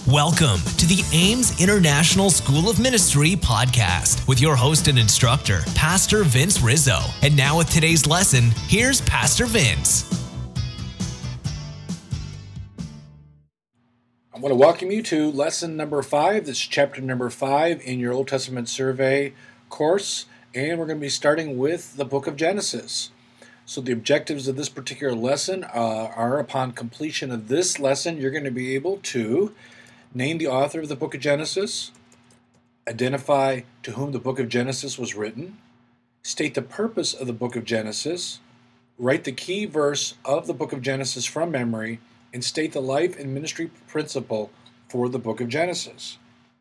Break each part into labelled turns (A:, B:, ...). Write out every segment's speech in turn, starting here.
A: Welcome to the Ames International School of Ministry podcast with your host and instructor, Pastor Vince Rizzo. And now with today's lesson, here's Pastor Vince.
B: I want to welcome you to lesson number 5. This is chapter number 5 in your Old Testament survey course. And we're going to be starting with the book of Genesis. So the objectives of this particular lesson are upon completion of this lesson, you're going to be able to name the author of the book of Genesis, identify to whom the book of Genesis was written, state the purpose of the book of Genesis, write the key verse of the book of Genesis from memory, and state the life and ministry principle for the book of Genesis.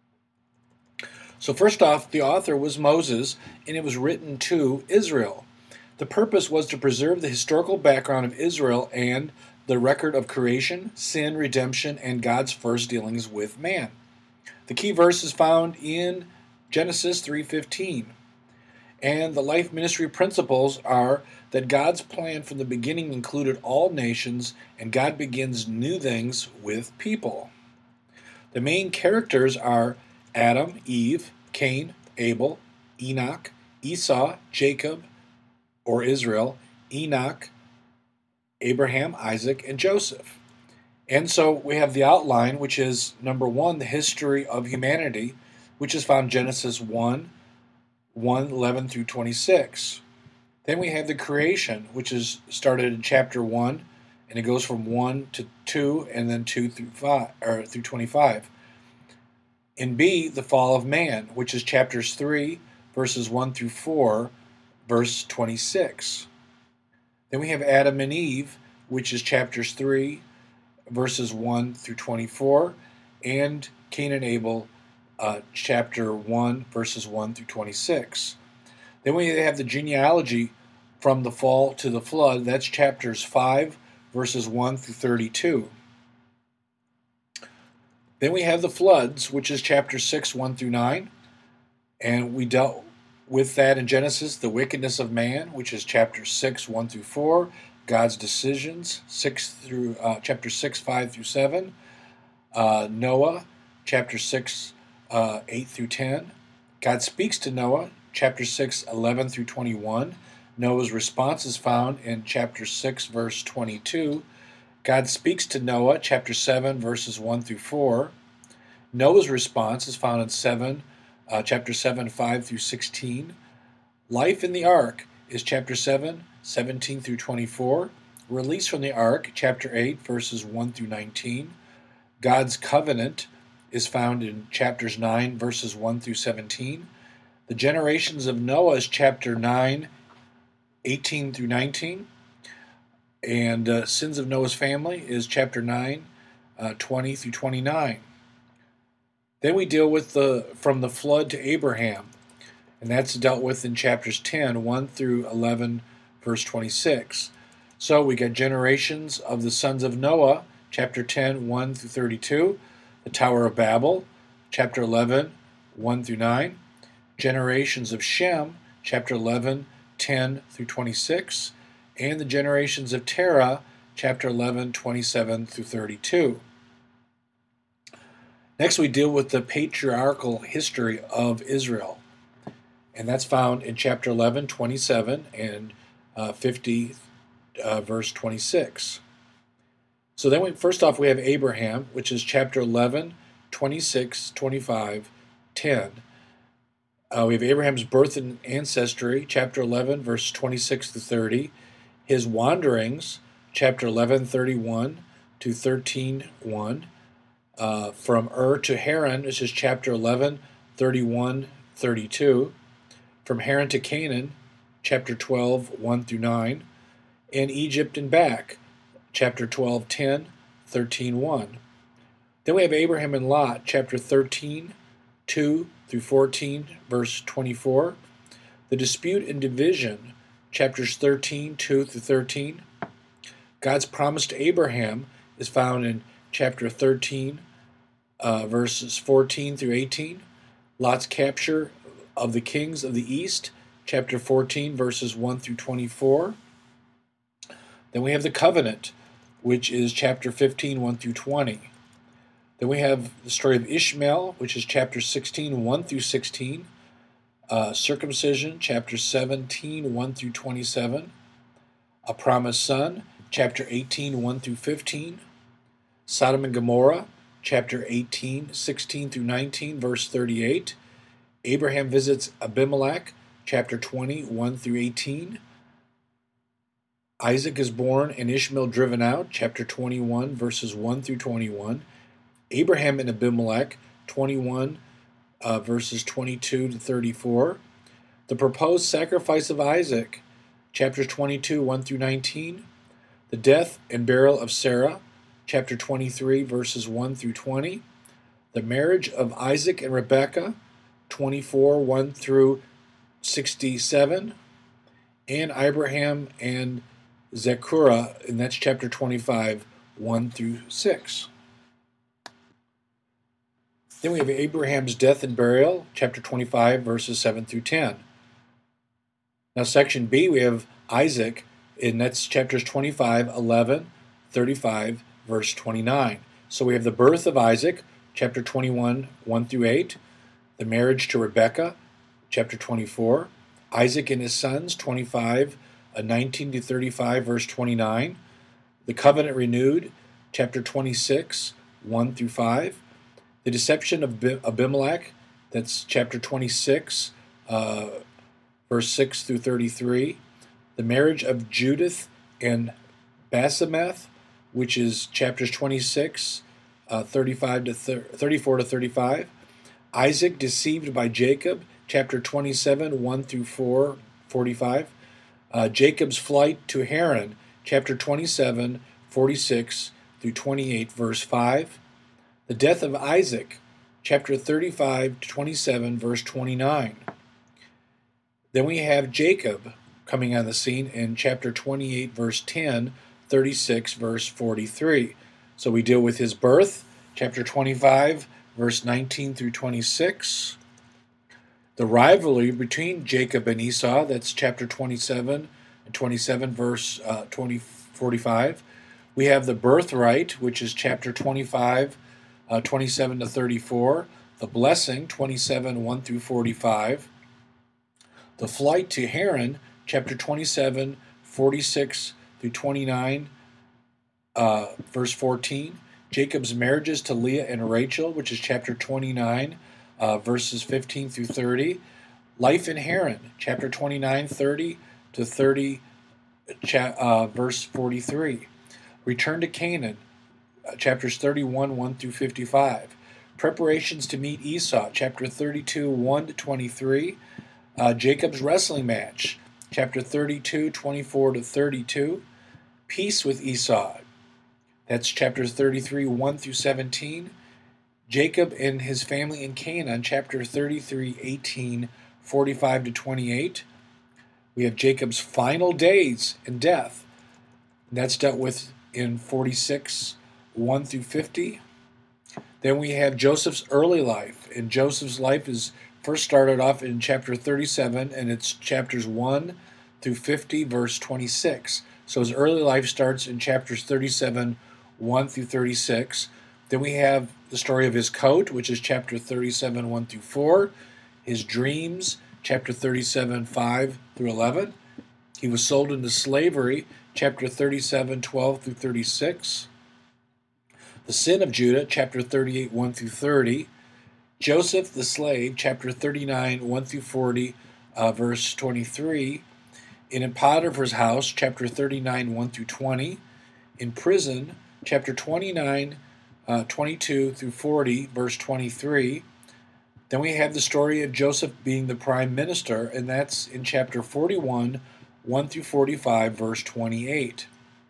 B: So first off, the author was Moses, and it was written to Israel. The purpose was to preserve the historical background of Israel and the record of creation, sin, redemption, and God's first dealings with man. The key verse is found in Genesis 3:15. And the life ministry principles are that God's plan from the beginning included all nations, and God begins new things with people. The main characters are Adam, Eve, Cain, Abel, Enoch, Esau, Jacob, or Israel, Enoch, Abraham, Isaac, and Joseph. And so we have the outline, which is number 1, the history of humanity, which is found in Genesis 1:11 through 26. Then we have the creation, which is started in chapter 1, and it goes from 1 to 2, and then 2 through 5 through 25. In B, the fall of man, which is chapters 3, verses 1 through 4, verse 26. Then we have Adam and Eve, which is chapters 3, verses 1 through 24, and Cain and Abel, chapter 1, verses 1 through 26. Then we have the genealogy from the fall to the flood. That's chapters 5, verses 1 through 32. Then we have the floods, which is chapter 6, 1 through 9. And we dealt with that in Genesis, the wickedness of man, which is chapter 6, 1 through 4. God's decisions, chapter 6, 5 through 7. Noah, chapter 6, 8 through 10. God speaks to Noah, chapter 6, 11 through 21. Noah's response is found in chapter 6, verse 22. God speaks to Noah, chapter 7, verses 1 through 4. Noah's response is found in chapter 7, 5 through 16. Life in the ark is chapter 7, 17 through 24. Release from the ark, chapter 8, verses 1 through 19. God's covenant is found in chapters 9, verses 1 through 17. The generations of Noah is chapter 9, 18 through 19. And sins of Noah's family is chapter 9, 20 through 29. Then we deal with from the flood to Abraham, and that's dealt with in chapters 10, 1 through 11, verse 26. So we got generations of the sons of Noah, chapter 10, 1 through 32, the Tower of Babel, chapter 11, 1 through 9, generations of Shem, chapter 11, 10 through 26, and the generations of Terah, chapter 11, 27 through 32. Next, we deal with the patriarchal history of Israel, and that's found in chapter 11, 27, and 50, verse 26. So then, first off, we have Abraham, which is chapter 11, 26, 25, 10. We have Abraham's birth and ancestry, chapter 11, verse 26 to 30. His wanderings, chapter 11, 31 to 13, 1. From Ur to Haran, which is chapter 11, 31, 32. From Haran to Canaan, chapter 12, 1 through 9. And Egypt and back, chapter 12, 10, 13, 1. Then we have Abraham and Lot, chapter 13, 2 through 14, verse 24. The dispute and division, chapters 13, 2 through 13. God's promise to Abraham is found in chapter 13, verses 14 through 18. Lot's capture of the kings of the east, chapter 14, verses 1 through 24. Then we have the covenant, which is chapter 15, 1 through 20. Then we have the story of Ishmael, which is chapter 16, 1 through 16. Circumcision, chapter 17, 1 through 27. A Promised Son, chapter 18, 1 through 15. Sodom and Gomorrah, chapter 18, 16 through 19, verse 38. Abraham visits Abimelech, chapter 20, 1 through 18. Isaac is born and Ishmael driven out, chapter 21, verses 1 through 21. Abraham and Abimelech, 21, verses 22 to 34. The proposed sacrifice of Isaac, chapters 22, 1 through 19. The death and burial of Sarah, chapter 23, verses 1 through 20. The marriage of Isaac and Rebekah, 24, 1 through 67. And Abraham and Zechariah, and that's chapter 25, 1 through 6. Then we have Abraham's death and burial, chapter 25, verses 7 through 10. Now, section B, we have Isaac, and that's chapters 25, 11, 35, verse 29. So we have the birth of Isaac, chapter 21, 1 through 8. The marriage to Rebekah, chapter 24. Isaac and his sons, 25, 19 to 35, verse 29. The covenant renewed, chapter 26, 1 through 5. The deception of Abimelech, that's chapter 26, verse 6 through 33. The marriage of Judith and Basemeth, which is chapters 26, 34 to 35. Isaac deceived by Jacob, chapter 27, 1 through 45. Jacob's flight to Haran, chapter 27, 46 through 28, verse 5. The death of Isaac, chapter 35 to 27, verse 29. Then we have Jacob coming on the scene in chapter 28, verse 10, 36, verse 43. So we deal with his birth, chapter 25, verse 19 through 26. The rivalry between Jacob and Esau, that's chapter 27 and 27, verse 45. We have the birthright, which is chapter 25, 27 to 34. The blessing, 27, 1 through 45. The flight to Haran, chapter 27, 46 through 29, verse 14. Jacob's marriages to Leah and Rachel, which is chapter 29, verses 15 through 30. Life in Haran, chapter 29, 30 to 30, verse 43. Return to Canaan, chapters 31, 1 through 55. Preparations to meet Esau, chapter 32, 1 to 23. Jacob's wrestling match, chapter 32, 24 to 32. Peace with Esau, that's chapters 33, 1 through 17. Jacob and his family in Canaan, chapter 33, 18, 45 to 28. We have Jacob's final days and death. That's dealt with in 46, 1 through 50. Then we have Joseph's early life. And Joseph's life is first started off in chapter 37, and it's chapters 1 through 50, verse 26. So his early life starts in chapters 37, 1 through 36. Then we have the story of his coat, which is chapter 37, 1 through 4. His dreams, chapter 37, 5 through 11. He was sold into slavery, chapter 37, 12 through 36. The sin of Judah, chapter 38, 1 through 30. Joseph the slave, chapter 39, 1 through 40, verse 23. In Potiphar's house, chapter 39, 1 through 20. In prison, chapter 29, 22 through 40, verse 23. Then we have the story of Joseph being the prime minister, and that's in chapter 41, 1 through 45, verse 28.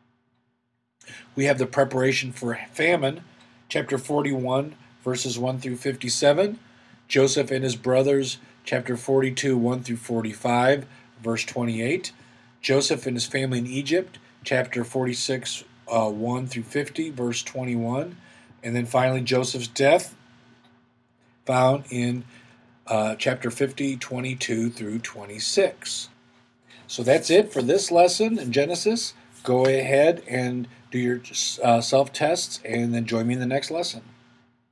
B: We have the preparation for famine, chapter 41, verses 1 through 57. Joseph and his brothers, chapter 42, 1 through 45, verse 28. Joseph and his family in Egypt, chapter 46, 1 through 50, verse 21. And then finally, Joseph's death, found in chapter 50, 22 through 26. So that's it for this lesson in Genesis. Go ahead and do your self-tests, and then join me in the next lesson.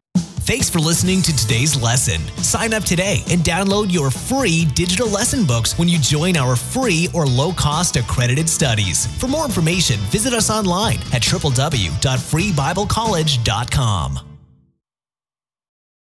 A: Thanks for listening to today's lesson. Sign up today and download your free digital lesson books when you join our free or low-cost accredited studies. For more information, visit us online at www.freebiblecollege.com.